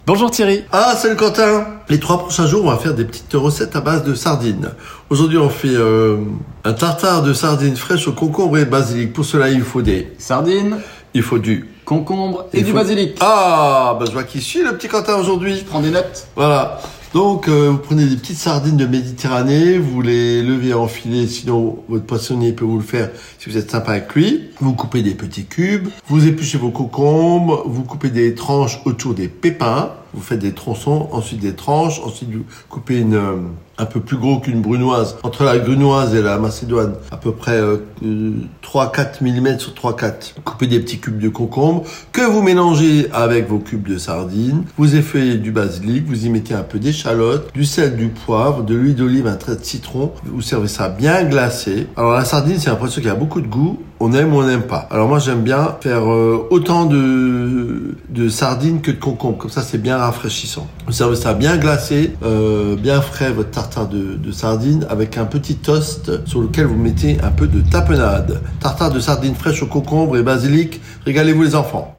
Bonjour Thierry. Ah, salut Quentin. Les 3 prochains jours, on va faire des petites recettes à base de sardines. Aujourd'hui, on fait un tartare de sardines fraîches au concombre et basilic. Pour cela, il faut des Sardines, il faut du concombre et du basilic. Ah, je vois qui suit le petit Quentin aujourd'hui. Je prends des notes. Voilà. Donc, vous prenez des petites sardines de Méditerranée, vous les levez en filets, sinon votre poissonnier peut vous le faire si vous êtes sympa avec lui. Vous coupez des petits cubes, vous épluchez vos concombres, vous coupez des tranches autour des pépins, vous faites des tronçons, ensuite des tranches, ensuite vous coupez un peu plus gros qu'une brunoise. Entre la grunoise et la macédoine, à peu près 3-4 mm sur 3-4. Coupez des petits cubes de concombre que vous mélangez avec vos cubes de sardines. Vous effeuillez du basilic, vous y mettez un peu d'échalote, du sel, du poivre, de l'huile d'olive, un trait de citron. Vous servez ça bien glacé. Alors la sardine, c'est un poisson qui a beaucoup de goût. On aime ou on n'aime pas. Alors moi, j'aime bien faire autant de sardines que de concombres. Comme ça, c'est bien rafraîchissant. Vous servez ça bien glacé, bien frais, votre tartare de sardines, avec un petit toast sur lequel vous mettez un peu de tapenade. Tartare de sardines fraîches au concombre et basilic. Régalez-vous les enfants.